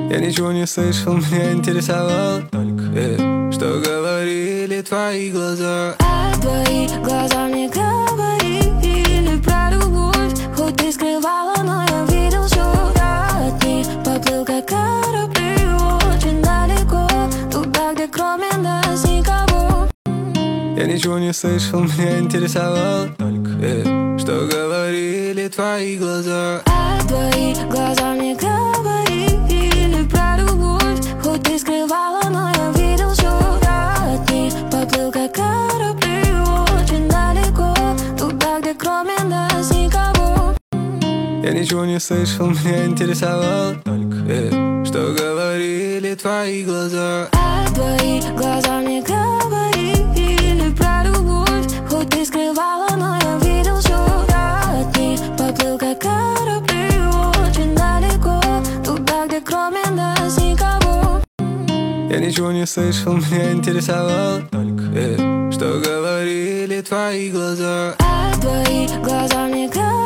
Я ничего не слышал, меня интересовало только что говорили твои глаза. А твои глаза мне говорили про любовь. Хоть ты скрывала, но я видел все. Я от них поплыл, как корабли, очень далеко, туда, где кроме нас никого. Я ничего не слышал, меня интересовало только что говорили твои глаза. А твои глаза мне говорили про любовь. Хоть ты скрывала, но я видел все. Я от них поплыл, как корабли, очень далеко, туда, где кроме нас никого. Я ничего не слышал, меня интересовало только что говорили твои глаза. А твои глаза мне говорили про любовь. Хоть ты скрывала, но я видел все. Я от них поплыл, как корабли, очень далеко, туда, где кроме нас никого. Я ничего не слышал, меня интересовало только что говорили твои глаза. А твои глаза мне говорили